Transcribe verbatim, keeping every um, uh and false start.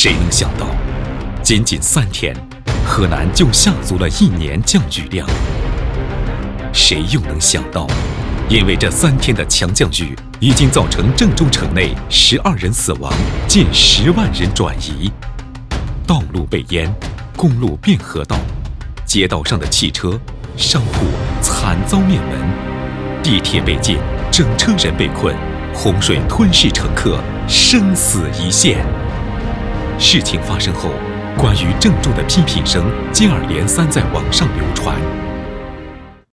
谁能想到，仅仅三天，河南就下足了一年降雨量？谁又能想到，因为这三天的强降雨，已经造成郑州城内十二人死亡，近十万人转移，道路被淹，公路变河道，街道上的汽车、商铺惨遭灭门，地铁被禁，整车人被困，洪水吞噬乘客，生死一线。事情发生后，关于郑州的批评声接二连三在网上流传。